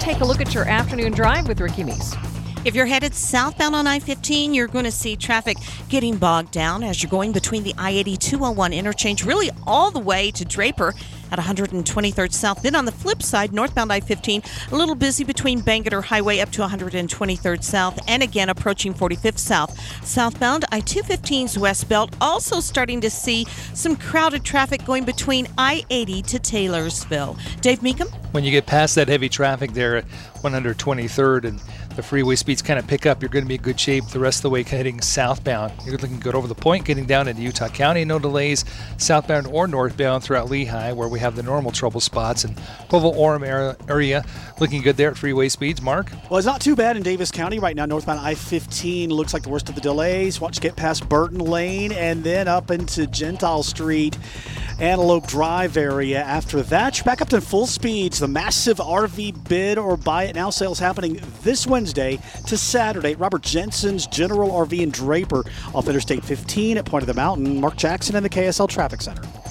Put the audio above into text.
take a look at your afternoon drive with Ricky Meese. If you're headed southbound on I-15, you're going to see traffic getting bogged down as you're going between the I-80-201 interchange, really all the way to Draper at 123rd South. Then on the flip side, northbound I-15, a little busy between Bangerter Highway up to 123rd South, and again approaching 45th South. Southbound I-215's West Belt, also starting to see some crowded traffic going between I-80 to Taylorsville. Dave Meekum? When you get past that heavy traffic there at 123rd and the freeway speeds kind of pick up, you're going to be in good shape the rest of the way heading southbound. You're looking good over the point, getting down into Utah County. No delays southbound or northbound throughout Lehigh, where we have the normal trouble spots. And Provo-Orem area looking good there at freeway speeds. Mark? Well, it's not too bad in Davis County right now. Northbound I-15 looks like the worst of the delays. Once you get past Burton Lane and then up into Gentile Street, Antelope Drive area. After that, you're back up to full speeds. The massive RV bid or buy it now sales happening this Wednesday to Saturday at Robert Jensen's General RV in Draper off Interstate 15 at Point of the Mountain. Mark Jackson in the KSL Traffic Center.